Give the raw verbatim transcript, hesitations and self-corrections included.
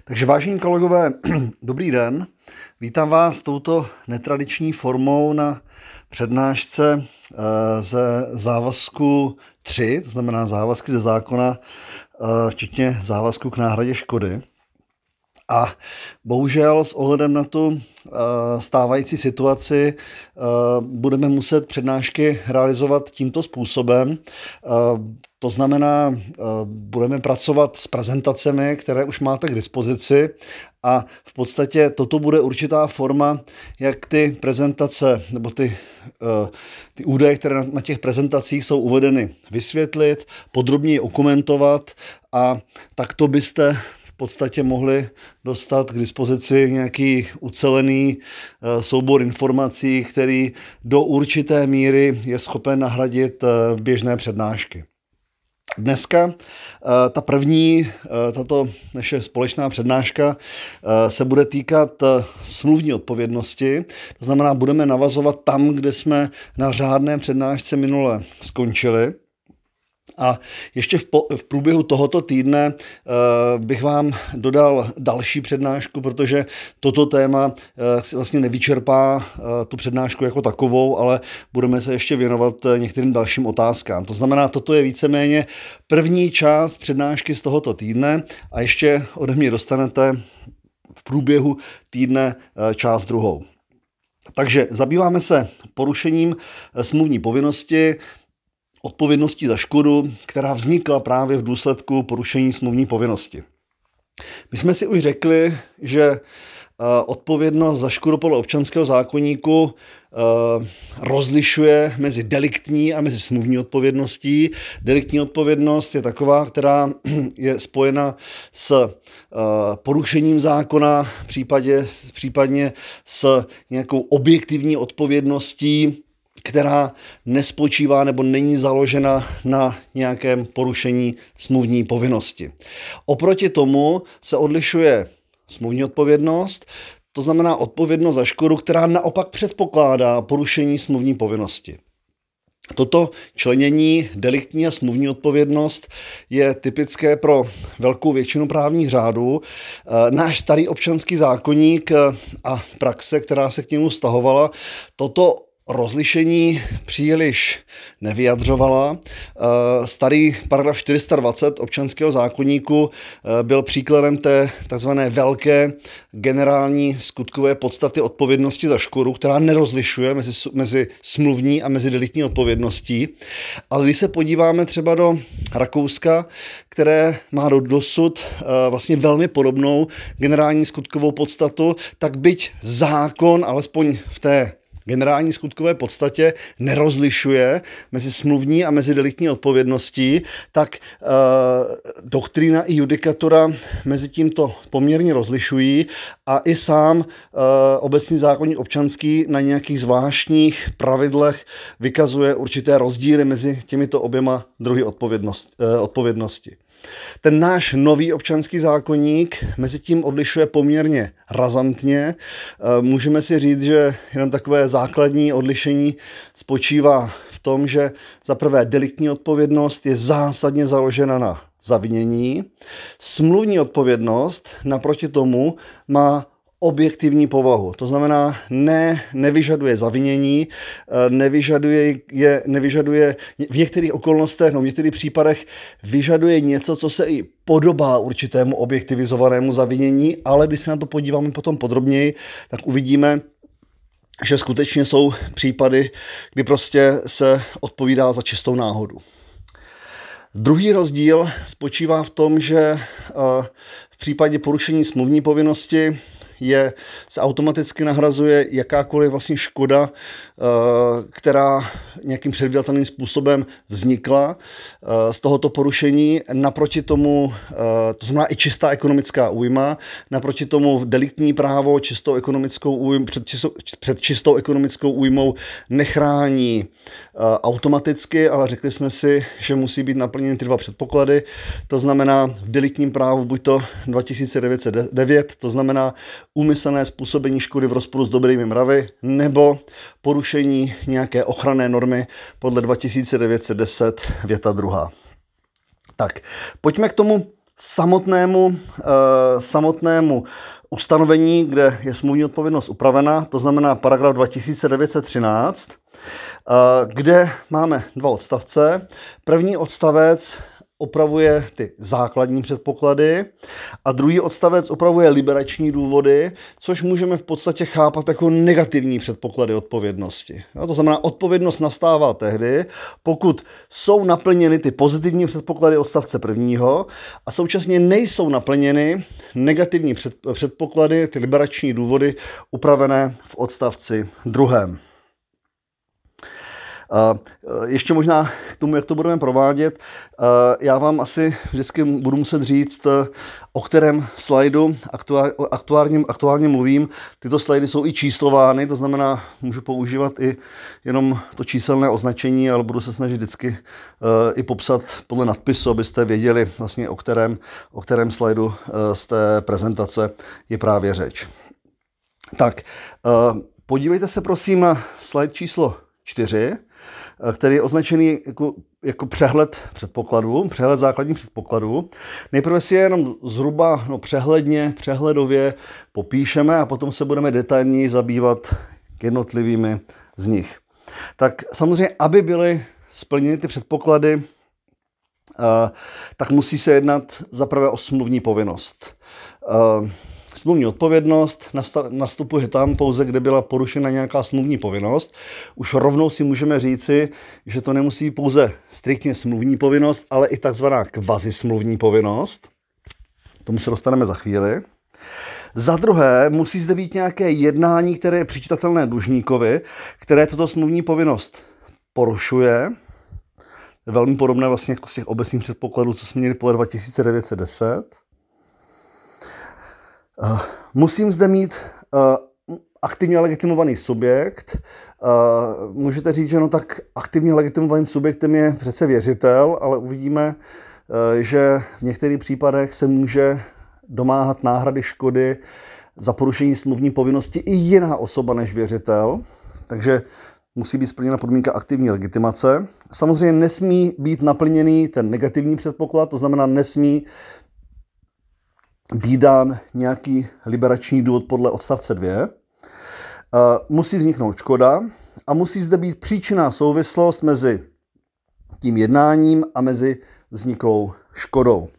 Takže vážení kolegové, dobrý den. Vítám vás touto netradiční formou na přednášce ze závazku tři, to znamená závazky ze zákona, včetně závazku k náhradě škody. A bohužel s ohledem na tu stávající situaci budeme muset přednášky realizovat tímto způsobem. To znamená, budeme pracovat s prezentacemi, které už máte k dispozici, a v podstatě toto bude určitá forma, jak ty prezentace nebo ty, ty údaje, které na těch prezentacích jsou uvedeny, vysvětlit, podrobněji okomentovat, a takto byste v podstatě mohli dostat k dispozici nějaký ucelený soubor informací, který do určité míry je schopen nahradit běžné přednášky. Dneska ta první, tato naše společná přednáška se bude týkat smluvní odpovědnosti. To znamená, budeme navazovat tam, kde jsme na řádné přednášce minule skončili. A ještě v, po, v průběhu tohoto týdne uh, bych vám dodal další přednášku, protože toto téma uh, si vlastně nevyčerpá uh, tu přednášku jako takovou, ale budeme se ještě věnovat uh, některým dalším otázkám. To znamená, toto je víceméně první část přednášky z tohoto týdne a ještě ode mě dostanete v průběhu týdne uh, část druhou. Takže zabýváme se porušením uh, smluvní povinnosti, odpovědností za škodu, která vznikla právě v důsledku porušení smluvní povinnosti. My jsme si už řekli, že odpovědnost za škodu podle občanského zákoníku rozlišuje mezi deliktní a mezi smluvní odpovědností. Deliktní odpovědnost je taková, která je spojena s porušením zákona, případě, případně s nějakou objektivní odpovědností, která nespočívá nebo není založena na nějakém porušení smluvní povinnosti. Oproti tomu se odlišuje smluvní odpovědnost, to znamená odpovědnost za škodu, která naopak předpokládá porušení smluvní povinnosti. Toto členění deliktní a smluvní odpovědnost je typické pro velkou většinu právních řádů. Náš starý občanský zákoník a praxe, která se k němu vztahovala, toto rozlišení příliš nevyjadřovala. Starý paragraf čtyři sta dvacet občanského zákoníku byl příkladem té takzvané velké generální skutkové podstaty odpovědnosti za škodu, která nerozlišuje mezi, mezi smluvní a mezi deliktní odpovědností. Ale když se podíváme třeba do Rakouska, které má do dosud vlastně velmi podobnou generální skutkovou podstatu, tak byť zákon, alespoň v té generální skutkové podstatě, nerozlišuje mezi smluvní a mezi deliktní odpovědností, tak uh, doktrína i judikatura mezi tímto poměrně rozlišují, a i sám uh, obecný zákoník občanský na nějakých zvláštních pravidlech vykazuje určité rozdíly mezi těmito oběma druhy odpovědnost, uh, odpovědnosti. Ten náš nový občanský zákoník mezi tím odlišuje poměrně razantně. Můžeme si říct, že jenom takové základní odlišení spočívá v tom, že za prvé deliktní odpovědnost je zásadně založena na zavinění. Smluvní odpovědnost naproti tomu má objektivní povahu. To znamená, ne, nevyžaduje zavinění, nevyžaduje, je, nevyžaduje v některých okolnostech, no v některých případech vyžaduje něco, co se i podobá určitému objektivizovanému zavinění, ale když se na to podíváme potom podrobněji, tak uvidíme, že skutečně jsou případy, kdy prostě se odpovídá za čistou náhodu. Druhý rozdíl spočívá v tom, že v případě porušení smluvní povinnosti je, se automaticky nahrazuje jakákoliv vlastně škoda, která nějakým předvídatelným způsobem vznikla z tohoto porušení. Naproti tomu, to znamená i čistá ekonomická újma, naproti tomu deliktní právo čistou ekonomickou újmu, před, čistou, před čistou ekonomickou újmou nechrání automaticky, ale řekli jsme si, že musí být naplněny ty dva předpoklady. To znamená v deliktním právu buď to dva tisíce devět set devět, to znamená úmyslné způsobení škody v rozporu s dobrými mravy, nebo porušení nějaké ochranné normy podle dva tisíce devět set deset věta druhá. Tak, pojďme k tomu samotnému, samotnému ustanovení, kde je smluvní odpovědnost upravena, to znamená paragraf dva tisíce devět set třináct, kde máme dva odstavce. První odstavec opravuje ty základní předpoklady a druhý odstavec opravuje liberační důvody, což můžeme v podstatě chápat jako negativní předpoklady odpovědnosti. No, to znamená, odpovědnost nastává tehdy, pokud jsou naplněny ty pozitivní předpoklady odstavce prvního a současně nejsou naplněny negativní předpoklady, ty liberační důvody upravené v odstavci druhém. Uh, ještě možná k tomu, jak to budeme provádět, uh, já vám asi vždycky budu muset říct, uh, o kterém slajdu aktuál, aktuálně, aktuálně mluvím. Tyto slajdy jsou i číslovány, to znamená, můžu používat i jenom to číselné označení, ale budu se snažit vždycky uh, i popsat podle nadpisu, abyste věděli vlastně, o kterém, o kterém slajdu uh, z té prezentace je právě řeč. Tak, uh, podívejte se prosím na slide číslo čtyři, který je označený jako, jako přehled předpokladů, přehled základních předpokladů. Nejprve si je jenom zhruba no, přehledně, přehledově popíšeme a potom se budeme detailněji zabývat jednotlivými z nich. Tak samozřejmě, aby byly splněny ty předpoklady, tak musí se jednat zaprvé o smluvní povinnost. Smluvní odpovědnost nastupuje tam pouze, kde byla porušena nějaká smluvní povinnost. Už rovnou si můžeme říci, že to nemusí pouze striktně smluvní povinnost, ale i takzvaná kvazismluvní povinnost. K tomu se dostaneme za chvíli. Za druhé, musí zde být nějaké jednání, které je přičitatelné dlužníkovi, které tuto smluvní povinnost porušuje. Je velmi podobné vlastně jako z těch obecných předpokladů, co jsme měli podle dva tisíce devět set deset. Uh, musím zde mít uh, aktivně legitimovaný subjekt. Uh, můžete říct, že no tak aktivně legitimovaným subjektem je přece věřitel, ale uvidíme, uh, že v některých případech se může domáhat náhrady škody za porušení smluvní povinnosti i jiná osoba než věřitel. Takže musí být splněna podmínka aktivní legitimace. Samozřejmě nesmí být naplněný ten negativní předpoklad, to znamená nesmí být dán nějaký liberační důvod podle odstavce dva. Musí vzniknout škoda a musí zde být příčinná souvislost mezi tím jednáním a mezi vzniklou škodou.